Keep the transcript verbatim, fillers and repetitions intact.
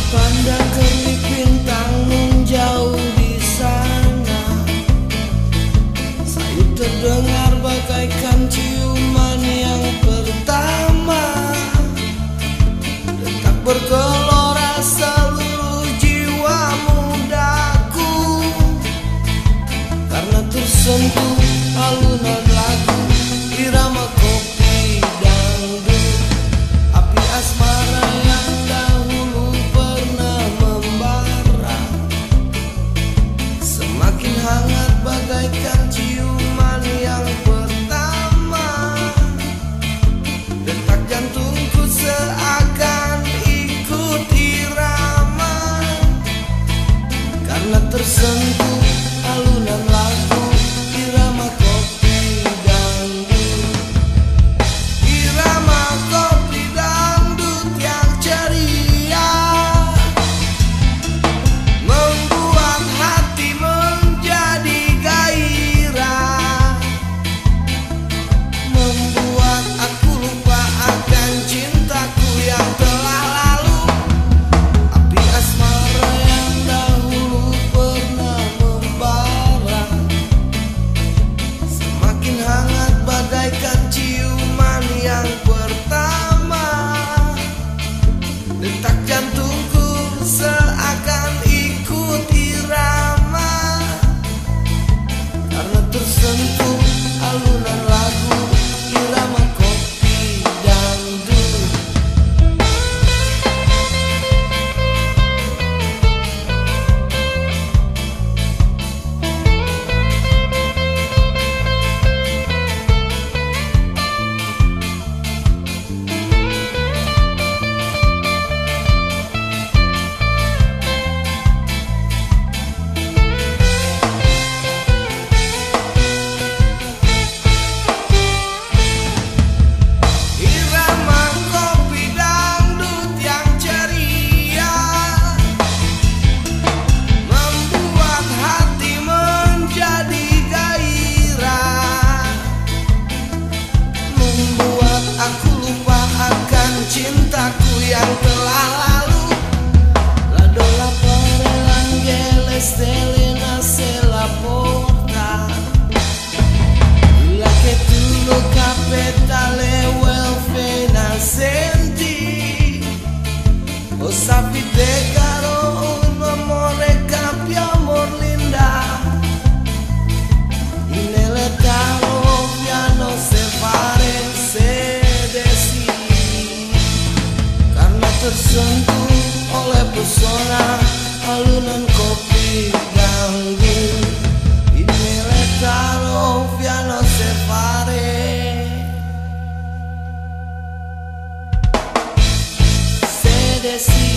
Pandang kerlip bintang menjauh di sana, sayup terdengar bagaikan ciuman yang pertama. Detak bergelora seluruh jiwa mudaku, karena tersentuh alunan lagu irama kopi dangdut. Api asmara yang dahulu pernah membara semakin hangat bagaikan ciuman yang pertama. Detak jantungku seakan ikut irama, karena tersentuh alunan lagu irama kopi dangdut. Irama kopi dangdut yang ceria membuat hati menjadi gairah, membuat aku lupa akan cintaku yang telah lalu. Api asmara yang dahulu pernah membara semakin hangat bagaikan ciuman yang pertama. Detak jantungku seakan ikut irama, karena tersentuh alunan lagu irama kopi dangdut. Irama kopi dangdut yang ceria membuat hati menjadi gairah, membuat aku lupa akan cintaku yang telah lalu. La dola para l'angelo stelle nasce la porta, la che tu lo capitale welfare nascenti. O sapete caro un amore cambia amor linda, in l'età piano se fare se desi, karena tersentuh oleh pesona alunan kopi dangdut. In l'età piano se fare se desi.